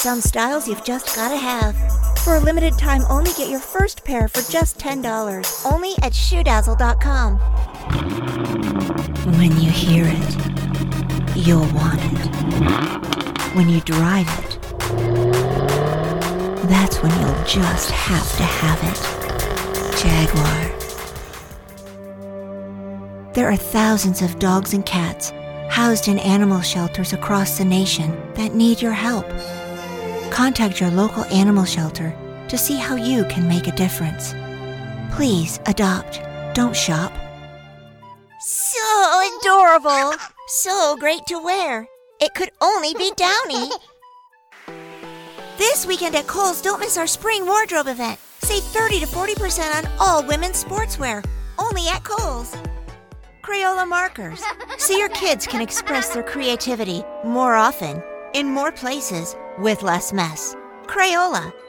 Some styles you've just gotta have. For a limited time, only get your first pair for just $10. Only at ShoeDazzle.com. When you hear it, you'll want it. When you drive it, that's when you'll just have to have it. Jaguar. There are thousands of dogs and cats housed in animal shelters across the nation that need your help. Contact your local animal shelter to see how you can make a difference. Please adopt. Don't shop. So adorable. So great to wear. It could only be Downy. This weekend at Kohl's, don't miss our spring wardrobe event. Save 30 to 40% on all women's sportswear. Only at Kohl's. Crayola markers, so your kids can express their creativity more often, in more places, with less mess. Crayola.